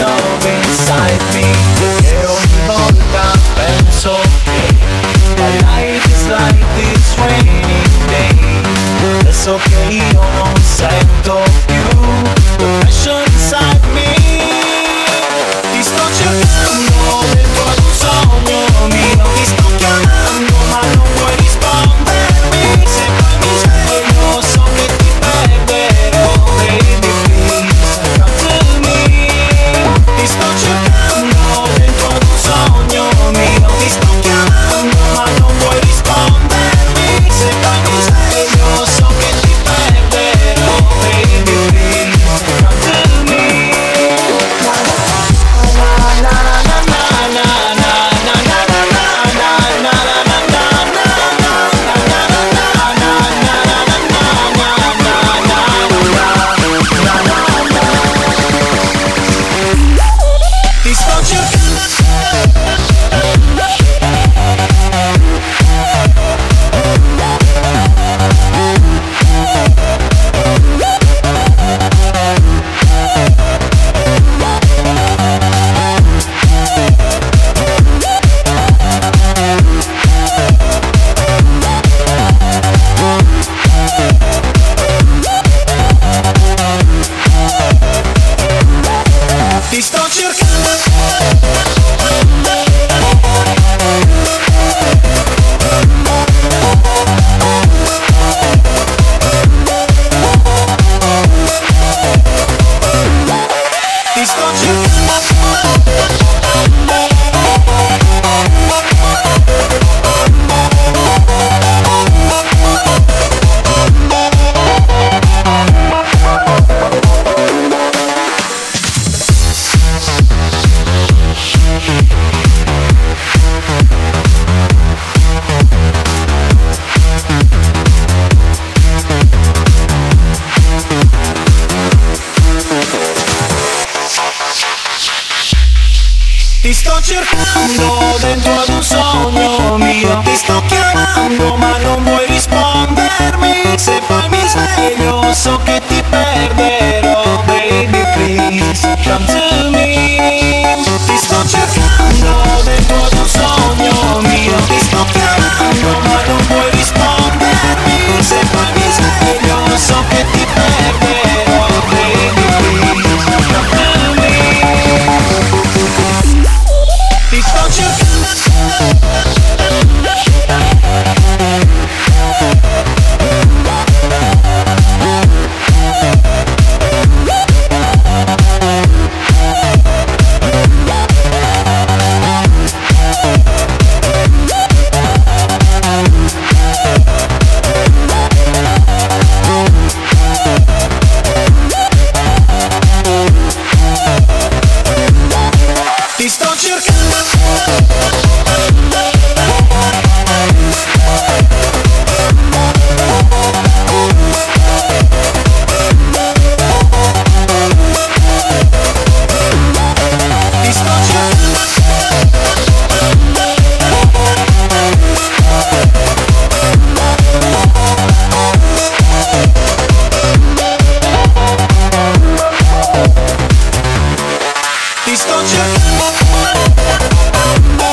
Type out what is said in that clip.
love inside me. E ogni volta penso che my life is like this raining day. Adesso che io non sento più the pressure inside me. Ti sto cercando dentro ad un sogno mio. Ti sto chiamando ma non vuoi rispondermi. Se poi mi sveglio so che ti perderò. Baby please come to me. Ti sto cercando dentro ad un sogno mio. Ti sto chiamando ma non vuoi rispondermi. Se poi mi sveglio so che ti perderò. Baby please come to me. Ti sto cercando. Ti sto cercando. Ti sto Ti sto cercando dentro ad un sogno mio. Ti sto chiamando ma non vuoi rispondermi. Se poi mi sveglio so che ti perderò. Baby please come to me. Ti sto cercando dentro ad un sogno mio. Ti sto chiamando ma non vuoi rispondermi. Se poi mi sveglio so che ti perderò. Baby please come to me. Ti sto cercando. Ti sto cercando. Ti sto cercando. Ti sto cercando.